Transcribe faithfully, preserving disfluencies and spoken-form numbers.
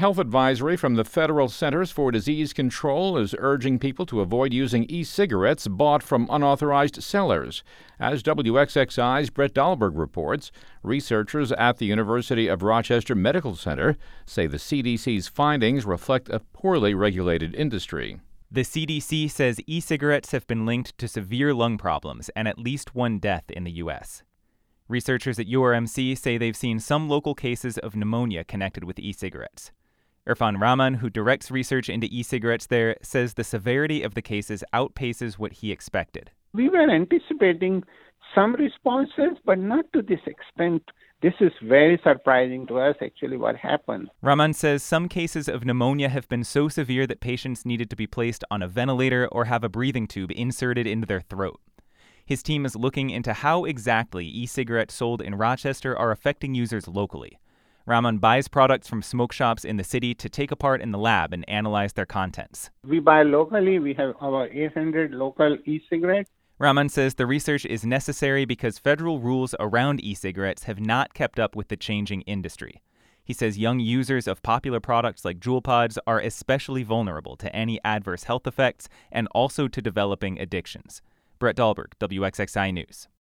health advisory from the Federal Centers for Disease Control is urging people to avoid using e-cigarettes bought from unauthorized sellers. As W X X I's Brett Dahlberg reports, researchers at the University of Rochester Medical Center say the C D C's findings reflect a poorly regulated industry. The C D C says e-cigarettes have been linked to severe lung problems and at least one death in the U S. Researchers at U R M C say they've seen some local cases of pneumonia connected with e-cigarettes. Irfan Rahman, who directs research into e-cigarettes there, says the severity of the cases outpaces what he expected. We were anticipating some responses, but not to this extent. This is very surprising to us, actually, what happened. Rahman says some cases of pneumonia have been so severe that patients needed to be placed on a ventilator or have a breathing tube inserted into their throat. His team is looking into how exactly e-cigarettes sold in Rochester are affecting users locally. Rahman buys products from smoke shops in the city to take apart in the lab and analyze their contents. We buy locally. We have about eight hundred local e-cigarettes. Rahman says the research is necessary because federal rules around e-cigarettes have not kept up with the changing industry. He says young users of popular products like Juul pods are especially vulnerable to any adverse health effects and also to developing addictions. Brett Dahlberg, W X X I News.